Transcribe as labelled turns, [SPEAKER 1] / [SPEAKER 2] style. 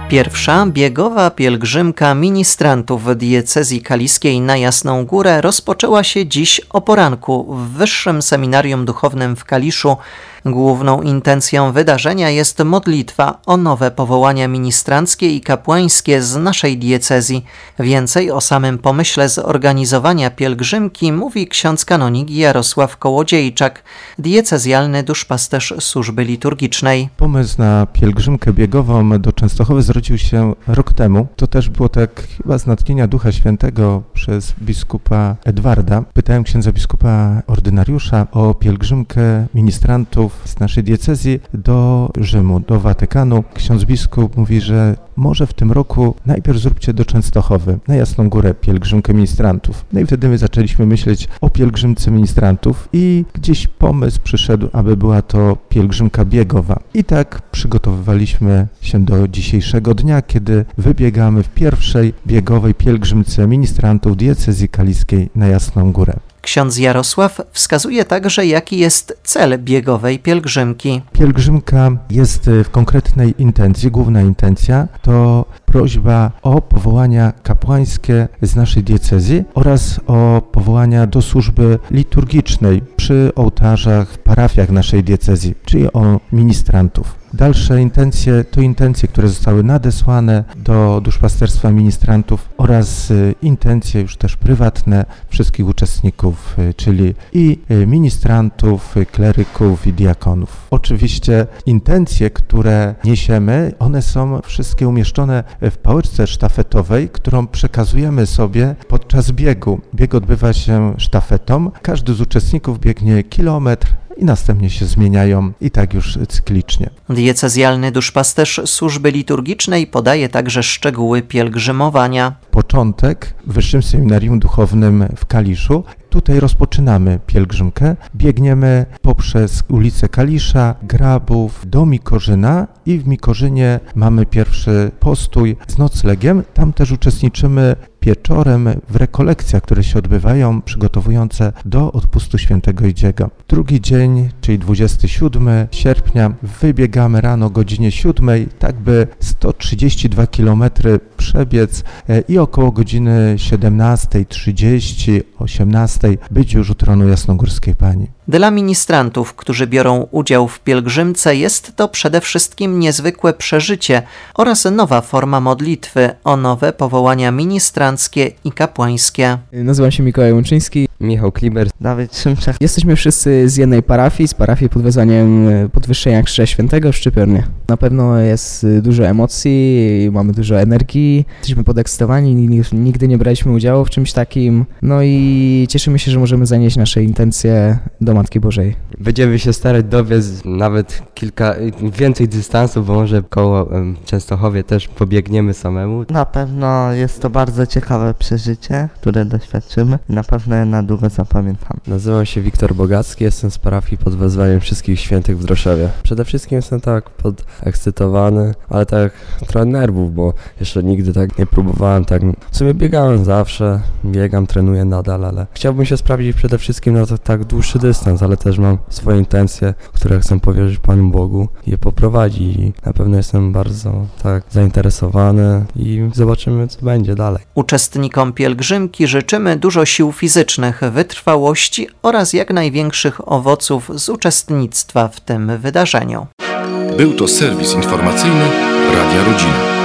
[SPEAKER 1] Pierwsza biegowa pielgrzymka ministrantów diecezji kaliskiej na Jasną Górę rozpoczęła się dziś o poranku w Wyższym Seminarium Duchownym w Kaliszu. Główną intencją wydarzenia jest modlitwa o nowe powołania ministranckie i kapłańskie z naszej diecezji. Więcej o samym pomyśle zorganizowania pielgrzymki mówi ksiądz kanonik Jarosław Kołodziejczak, diecezjalny duszpasterz służby liturgicznej.
[SPEAKER 2] Pomysł na pielgrzymkę biegową do Częstochowy zrodził się rok temu. To też było tak chyba z natchnienia Ducha Świętego przez biskupa Edwarda. Pytałem księdza biskupa ordynariusza o pielgrzymkę ministrantów z naszej diecezji do Rzymu, do Watykanu. Ksiądz biskup mówi, że może w tym roku najpierw zróbcie do Częstochowy, na Jasną Górę, pielgrzymkę ministrantów. No i wtedy my zaczęliśmy myśleć o pielgrzymce ministrantów i gdzieś pomysł przyszedł, aby była to pielgrzymka biegowa. I tak przygotowywaliśmy się do dzisiejszego dnia, kiedy wybiegamy w pierwszej biegowej pielgrzymce ministrantów diecezji kaliskiej na Jasną Górę.
[SPEAKER 1] Ksiądz Jarosław wskazuje także, jaki jest cel biegowej pielgrzymki.
[SPEAKER 2] Pielgrzymka jest w konkretnej intencji, główna intencja to prośba o powołania kapłańskie z naszej diecezji oraz o powołania do służby liturgicznej przy ołtarzach w parafiach naszej diecezji, czyli o ministrantów. Dalsze intencje to intencje, które zostały nadesłane do duszpasterstwa ministrantów oraz intencje już też prywatne wszystkich uczestników, czyli i ministrantów, kleryków i diakonów. Oczywiście intencje, które niesiemy, one są wszystkie umieszczone w pałeczce sztafetowej, którą przekazujemy sobie podczas biegu. Bieg odbywa się sztafetą. Każdy z uczestników biegnie kilometr i następnie się zmieniają i tak już cyklicznie.
[SPEAKER 1] Diecezjalny duszpasterz służby liturgicznej podaje także szczegóły pielgrzymowania.
[SPEAKER 2] Początek w Wyższym Seminarium Duchownym w Kaliszu. Tutaj rozpoczynamy pielgrzymkę. Biegniemy poprzez ulicę Kalisza, Grabów do Mikorzyna i w Mikorzynie mamy pierwszy postój z noclegiem. Tam też uczestniczymy wieczorem w rekolekcjach, które się odbywają, przygotowujące do odpustu świętego Idziego. Drugi dzień, czyli 27 sierpnia, wybiegamy rano o godzinie 7, tak by 132 km przebiec i około godziny 17:30, 18:00 być już u tronu Jasnogórskiej Pani.
[SPEAKER 1] Dla ministrantów, którzy biorą udział w pielgrzymce, jest to przede wszystkim niezwykłe przeżycie oraz nowa forma modlitwy o nowe powołania ministranckie i kapłańskie.
[SPEAKER 3] Nazywam się Mikołaj Łączyński.
[SPEAKER 4] Michał Kliber, Dawid Szymczak.
[SPEAKER 3] Jesteśmy wszyscy z jednej parafii, z parafii pod wezwaniem Podwyższenia Krzyża Świętego w Szczypiornie. Na pewno jest dużo emocji, mamy dużo energii, jesteśmy podekscytowani, nigdy nie braliśmy udziału w czymś takim, no i cieszymy się, że możemy zanieść nasze intencje do Matki Bożej.
[SPEAKER 4] Będziemy się starać dobiec nawet więcej dystansów, bo może koło Częstochowie też pobiegniemy samemu.
[SPEAKER 5] Na pewno jest to bardzo ciekawe przeżycie, które doświadczymy. Na pewno je na długo zapamiętam.
[SPEAKER 6] Nazywam się Wiktor Bogacki, jestem z parafii pod wezwaniem Wszystkich Świętych w Droszewie. Przede wszystkim jestem tak podekscytowany, ale tak trochę nerwów, bo jeszcze nigdy tak nie próbowałem, tak w sumie biegałem zawsze, biegam, trenuję nadal, ale chciałbym się sprawdzić przede wszystkim na tak dłuższy dystans, ale też mam swoje intencje, które chcę powierzyć Panu Bogu i je poprowadzić i na pewno jestem bardzo tak zainteresowany i zobaczymy, co będzie dalej.
[SPEAKER 1] Uczestnikom pielgrzymki życzymy dużo sił fizycznych, wytrwałości oraz jak największych owoców z uczestnictwa w tym wydarzeniu.
[SPEAKER 7] Był to serwis informacyjny Radia Rodzina.